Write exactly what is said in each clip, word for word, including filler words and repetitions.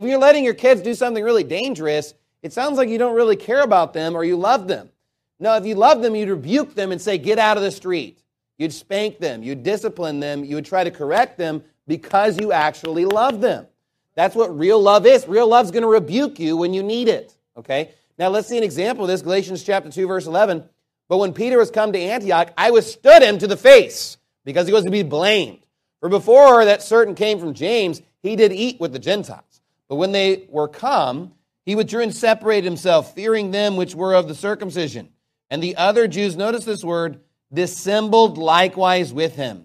If you're letting your kids do something really dangerous, it sounds like you don't really care about them or you love them. No, if you love them, you'd rebuke them and say, get out of the street. You'd spank them. You'd discipline them. You would try to correct them because you actually love them. That's what real love is. Real love's going to rebuke you when you need it. Okay? Now let's see an example of this. Galatians chapter two, verse eleven. But when Peter was come to Antioch, I withstood him to the face because he was to be blamed. For before that certain came from James, he did eat with the Gentiles. But when they were come, he withdrew and separated himself, fearing them which were of the circumcision. And the other Jews, notice this word, dissembled likewise with him,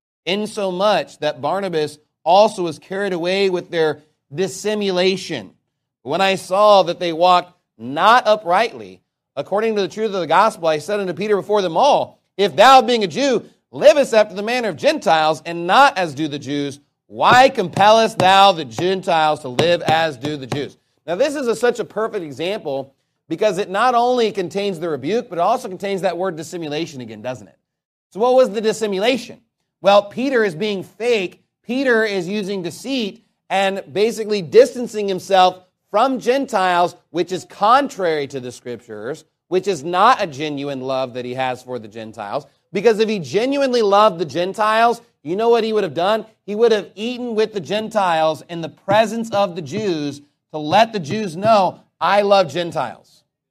insomuch that Barnabas also was carried away with their dissimulation. When I saw that they walked not uprightly, according to the truth of the gospel, I said unto Peter before them all, if thou, being a Jew, livest after the manner of Gentiles, and not as do the Jews, why compellest thou the Gentiles to live as do the Jews? Now this is a, such a perfect example because it not only contains the rebuke, but it also contains that word dissimulation again, doesn't it? So what was the dissimulation? Well, Peter is being fake. Peter is using deceit and basically distancing himself from Gentiles, which is contrary to the Scriptures, which is not a genuine love that he has for the Gentiles. Because if he genuinely loved the Gentiles, you know what he would have done? He would have eaten with the Gentiles in the presence of the Jews to let the Jews know, I love Gentiles.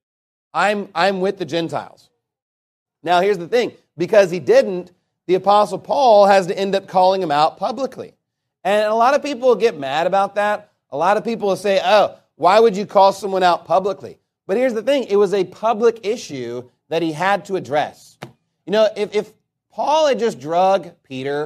I'm, I'm with the Gentiles. Now here's the thing. Because he didn't, the Apostle Paul has to end up calling him out publicly. And a lot of people will get mad about that. A lot of people will say, oh, why would you call someone out publicly? But here's the thing. It was a public issue that he had to address. You know, if, if Paul had just drug Peter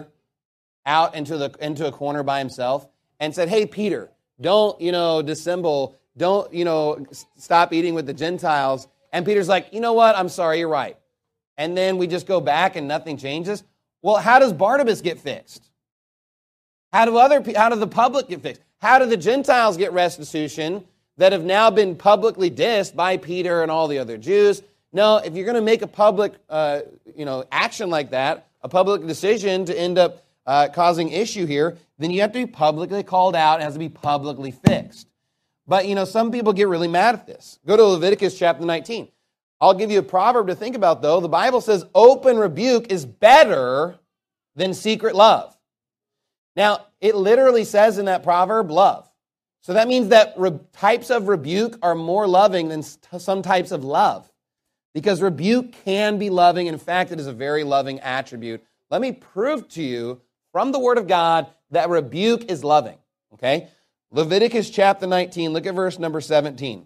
out into the into a corner by himself and said, hey, Peter, don't, you know, dissemble, don't, you know, stop eating with the Gentiles. And Peter's like, you know what, I'm sorry, you're right. And then we just go back and nothing changes. Well, how does Barnabas get fixed? How do other how do the public get fixed? How do the Gentiles get restitution that have now been publicly dissed by Peter and all the other Jews? No, if you're going to make a public, uh, you know, action like that, a public decision to end up uh, causing issue here, then you have to be publicly called out. It has to be publicly fixed. But, you know, some people get really mad at this. Go to Leviticus chapter nineteen. I'll give you a proverb to think about, though. The Bible says open rebuke is better than secret love. Now, it literally says in that proverb, love. So that means that re- types of rebuke are more loving than st- some types of love. Because rebuke can be loving. In fact, it is a very loving attribute. Let me prove to you from the Word of God that rebuke is loving. Okay? Leviticus chapter nineteen, look at verse number seventeen.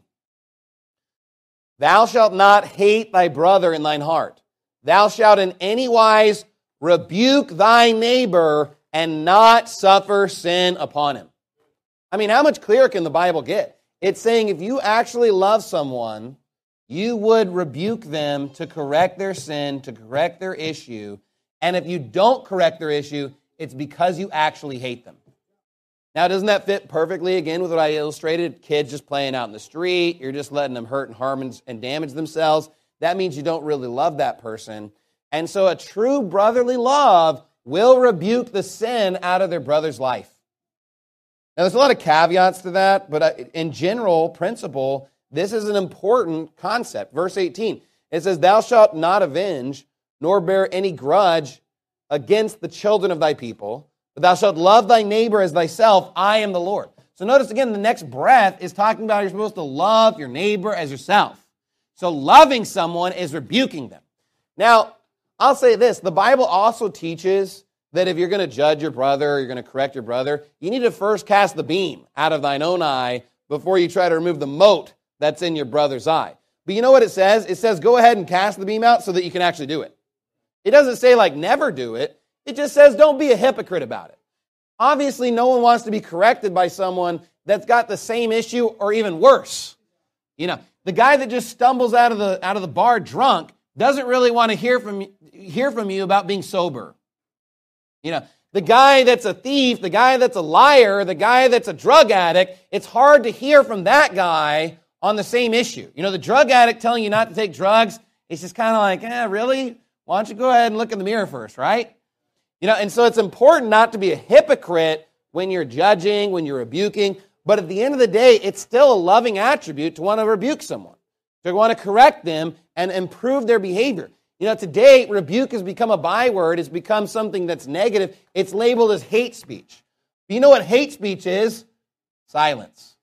Thou shalt not hate thy brother in thine heart. Thou shalt in any wise rebuke thy neighbor and not suffer sin upon him. I mean, how much clearer can the Bible get? It's saying if you actually love someone, you would rebuke them to correct their sin, to correct their issue. And if you don't correct their issue, it's because you actually hate them. Now, doesn't that fit perfectly, again, with what I illustrated? Kids just playing out in the street. You're just letting them hurt and harm and damage themselves. That means you don't really love that person. And so a true brotherly love will rebuke the sin out of their brother's life. Now, there's a lot of caveats to that, but in general principle, this is an important concept. Verse eighteen, it says, Thou shalt not avenge, nor bear any grudge against the children of thy people, but thou shalt love thy neighbor as thyself. I am the Lord. So notice again, the next breath is talking about you're supposed to love your neighbor as yourself. So loving someone is rebuking them. Now, I'll say this. The Bible also teaches that if you're going to judge your brother, or you're going to correct your brother, you need to first cast the beam out of thine own eye before you try to remove the mote that's in your brother's eye. But you know what it says? It says go ahead and cast the beam out so that you can actually do it. It doesn't say like never do it. It just says don't be a hypocrite about it. Obviously, no one wants to be corrected by someone that's got the same issue or even worse. You know, the guy that just stumbles out of the out of the bar drunk doesn't really want to hear from hear from you about being sober. You know, the guy that's a thief, the guy that's a liar, the guy that's a drug addict, it's hard to hear from that guy on the same issue. You know, the drug addict telling you not to take drugs, it's just kind of like, eh, really? Why don't you go ahead and look in the mirror first, right? You know, and so it's important not to be a hypocrite when you're judging, when you're rebuking. But at the end of the day, it's still a loving attribute to want to rebuke someone, to want to correct them and improve their behavior. You know, today, rebuke has become a byword. It's become something that's negative. It's labeled as hate speech. You know what hate speech is? Silence.